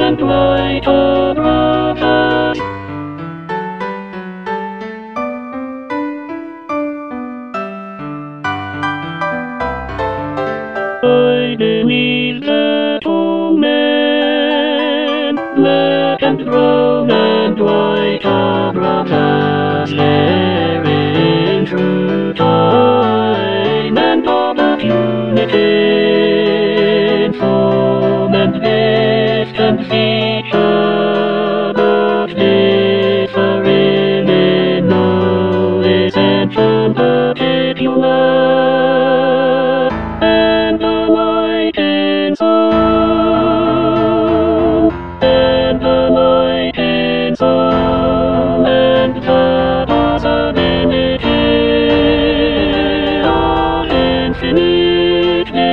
and light of brothers. I believe that all men, black and brown and white, are brothers. There in true time and all of unity, from and distance each other, differing in knowledge and sympathy to love, and the light in soul, and the light in soul, and the possibility of infinite.